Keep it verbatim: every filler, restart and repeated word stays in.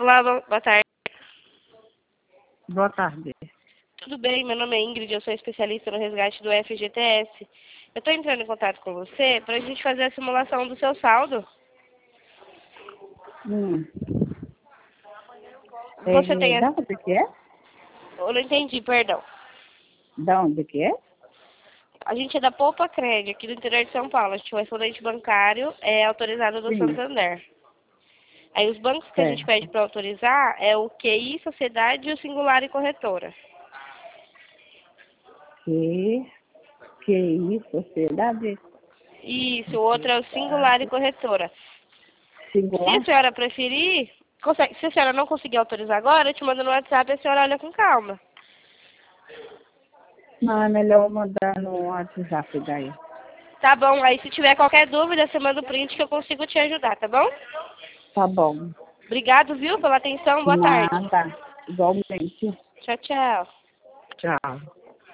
Olá, bo- boa tarde. Boa tarde. Tudo bem? Meu nome é Ingrid, eu sou especialista no resgate do F G T S. Eu estou entrando em contato com você para a gente fazer a simulação do seu saldo. Hum. Você É, tem... da a- onde que é? Eu não entendi, perdão. Da onde que é? A gente é da Poupa Crédito, aqui do interior de São Paulo. A gente é um correspondente bancário é autorizado do Sim, Santander. Aí os bancos que a gente certo. pede para autorizar é o Q I, Sociedade, o Singular e Corretora. Que, que isso, sociedade? Isso, o outro é o Singular e Sociedade. Corretora. Se a Singular? senhora preferir, consegue. Se a senhora não conseguir autorizar agora, eu te mando no WhatsApp e a senhora olha com calma. Não, é melhor mandar no WhatsApp daí. Tá bom, aí se tiver qualquer dúvida, você manda o print que eu consigo te ajudar, tá bom? Tá bom. Obrigado, viu, pela atenção. Boa tarde. Nada. Igualmente. Tchau, tchau. Tchau.